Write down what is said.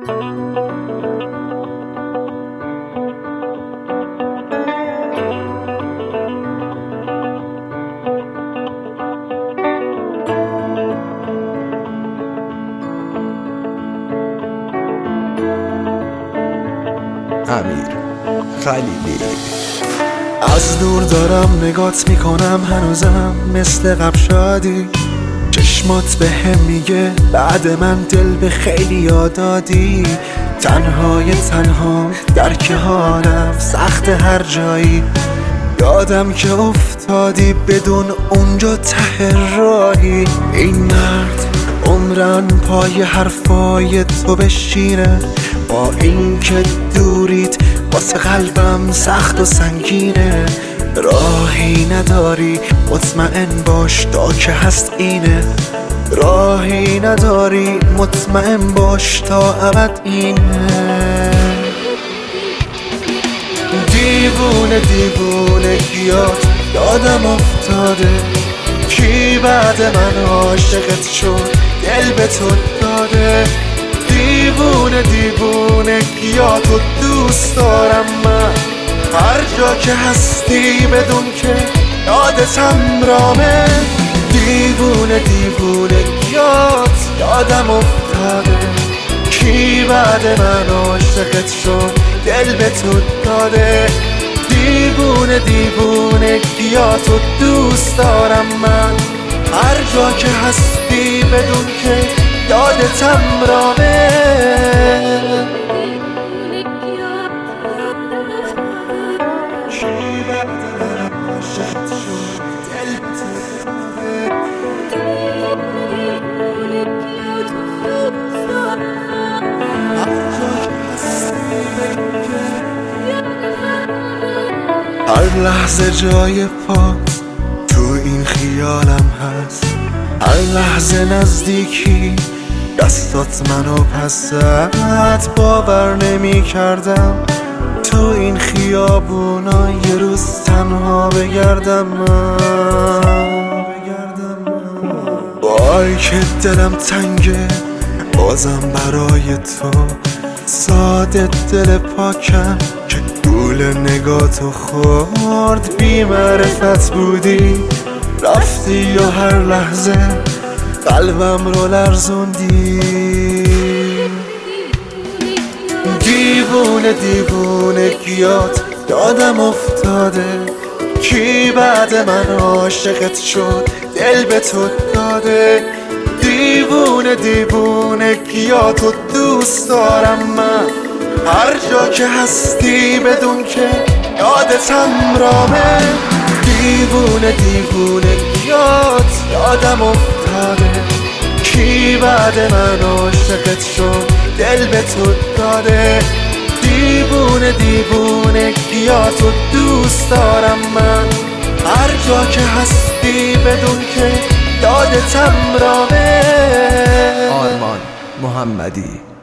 امیر خلیلی. از دور دارم نگات میکنم، هنوزم مثل قبل شادی. چشمات به هم میگه بعد من دل به خیلی یاد دادی. تنها درک حالم سخت هر جایی. یادم که افتادی بدون اونجا ته راهی. این مرد عمرن پای حرفای تو بشینه، با این که دوریت واسه قلبم سخت و سنگینه. راهی نداری مطمئن باش تا که هست اینه. راهی نداری مطمئن باش تا ابد اینه. دیوونه گیات یادم افتاده، کی بعد من عاشقت شد دل به تو داده. دیوونه گیاتو دوست دارم من، هر جا که هستی بدون که یادتم رامه. دیوونه گیات یادم افتاده، کی بعد من عاشقت شد دل به تو داده. دیوونه گیاتو دوست دارم من، هر جا که هستی بدون که یادتم رامه. هر لحظه جای پات تو این خیالم هست، هر لحظه نزدیکی دستات منو پس زد. باور نمی کردم تو این خیابونا یه روز تنها بگردم من. وای که دلم تنگه بازم برای تو، ساده دل پاکم که گول نگاتو خورد. بی معرفت بودی رفتی و هر لحظه قلبم رو لرزوندی. دیوونه گیات یادم افتاده، کی بعد من عاشقت شد دل به تو داده. دیوونه گیاتو دوست دارم من، هر جا که هستی بدون که یادتم رامه. دیوونه گیات یادم افتاده، کی بعد من عاشقت شد دل به تو داده. دیوونه گیاتو دوست دارم من، هر جا که هستی بدون که یادتم رامه. آرمان محمدی.